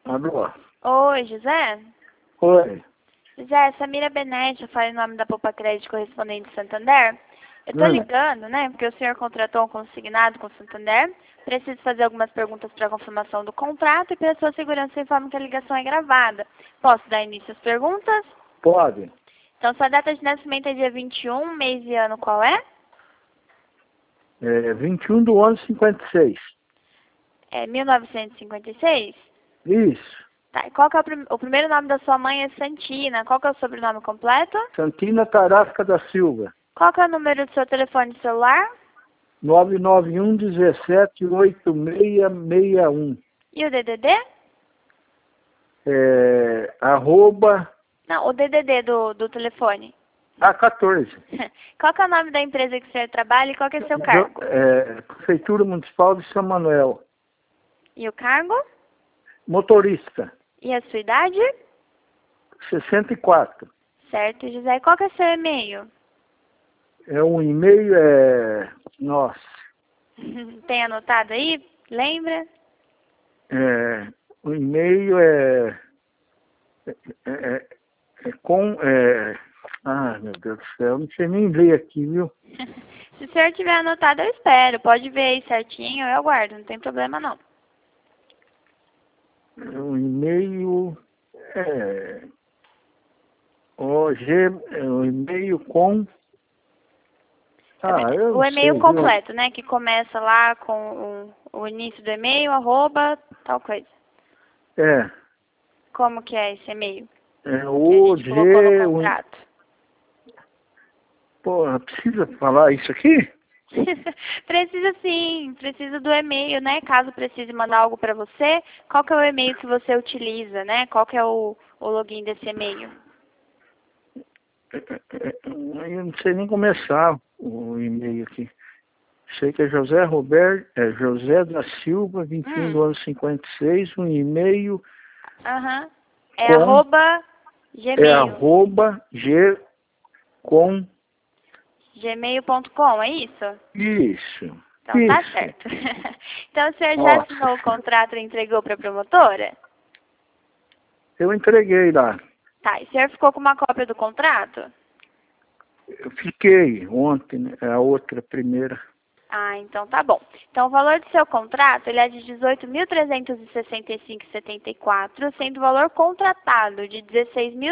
Alô? Oi, José? Oi. José, Samira Benete, eu falo em nome da Poupa Crédito Correspondente Santander. Eu tô ligando, né, porque o senhor contratou um consignado com o Santander. Preciso fazer algumas perguntas para confirmação do contrato e para sua segurança informo que a ligação é gravada. Posso dar início às perguntas? Pode. Então, sua data de nascimento é dia 21, mês e ano qual é? 21/11/56. É 1956? Isso. Tá, e qual que é o primeiro nome da sua mãe é Santina. Qual que é o sobrenome completo? Santina Tarasca da Silva. Qual que é o número do seu telefone celular? 991-17-8661. E o DDD? Arroba Não, o DDD do telefone. A14. Qual que é o nome da empresa que o senhor trabalha e qual que é o seu cargo? Prefeitura Municipal de São Manuel. E o cargo? Motorista. E a sua idade? 64. Certo, José. E qual que é o seu e-mail? Um e-mail Nossa. Tem anotado aí? Lembra? O e-mail meu Deus do céu, não sei nem ler aqui, viu? Se o senhor tiver anotado, eu espero. Pode ver aí certinho, eu aguardo. Não tem problema, não. O e-mail o e-mail com... O e-mail completo, né? Que começa lá com o início do e-mail, arroba, tal coisa. Como que é esse e-mail? Que a gente colocou no contrato. Porra, precisa falar isso aqui? Precisa sim, precisa do e-mail, né? Caso precise mandar algo para você, qual que é o e-mail que você utiliza, né? Qual que é o login desse e-mail? Eu não sei nem começar o e-mail aqui. Sei que é José da Silva, 21/11/56, um e-mail. É arroba Gmail. Gmail.com, é isso? Isso. Então isso. Tá certo. Então o senhor já assinou o contrato e entregou para a promotora? Eu entreguei lá. Tá, e o senhor ficou com uma cópia do contrato? Eu fiquei ontem, né? A outra primeira. Ah, então tá bom. Então o valor do seu contrato ele é de R$ 18.365,74, sendo o valor contratado de R$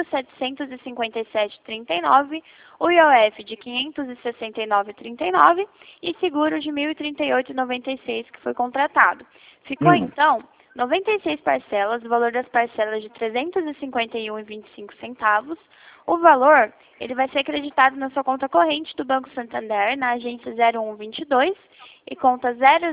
16.757,39, o IOF de R$ 569,39 e seguro de R$ 1.038,96 que foi contratado. Ficou então 96 parcelas, o valor das parcelas de R$ 351,25. O valor, ele vai ser acreditado na sua conta corrente do Banco Santander, na agência 0122 e conta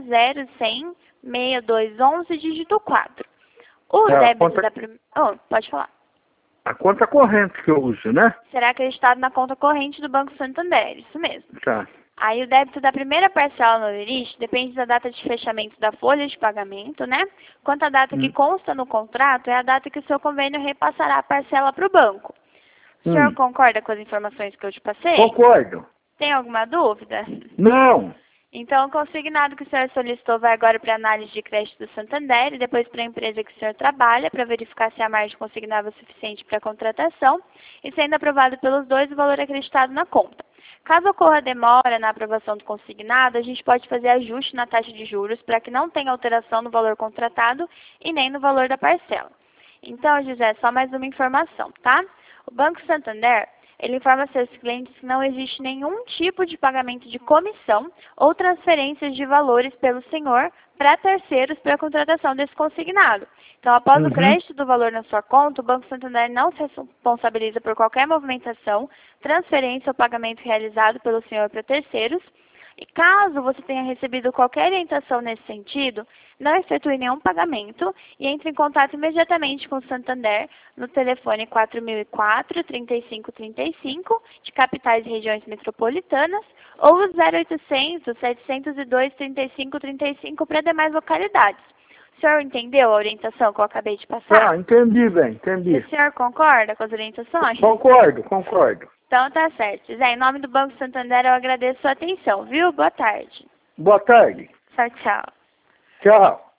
00106211, dígito 4. O débito da primeira... pode falar. A conta corrente que eu uso, né? Será acreditado na conta corrente do Banco Santander, isso mesmo. Tá. Aí o débito da primeira parcela no Overist depende da data de fechamento da folha de pagamento, né? Quanto à data que consta no contrato, é a data que o seu convênio repassará a parcela para o banco. O senhor concorda com as informações que eu te passei? Concordo. Tem alguma dúvida? Não. Então, o consignado que o senhor solicitou vai agora para a análise de crédito do Santander e depois para a empresa que o senhor trabalha, para verificar se a margem consignável é suficiente para a contratação e, sendo aprovado pelos dois, o valor acreditado na conta. Caso ocorra demora na aprovação do consignado, a gente pode fazer ajuste na taxa de juros para que não tenha alteração no valor contratado e nem no valor da parcela. Então, José, só mais uma informação, tá? O Banco Santander, ele informa a seus clientes que não existe nenhum tipo de pagamento de comissão ou transferências de valores pelo senhor para terceiros para a contratação desse consignado. Então, após o crédito do valor na sua conta, o Banco Santander não se responsabiliza por qualquer movimentação, transferência ou pagamento realizado pelo senhor para terceiros. E caso você tenha recebido qualquer orientação nesse sentido, não efetue nenhum pagamento e entre em contato imediatamente com o Santander no telefone 4004-3535, de capitais e regiões metropolitanas, ou o 0800-702-3535 para demais localidades. O senhor entendeu a orientação que eu acabei de passar? Entendi bem, entendi. E o senhor concorda com as orientações? Concordo. Então tá certo. Zé, em nome do Banco Santander eu agradeço a sua atenção, viu? Boa tarde. Boa tarde. Tchau. Tchau.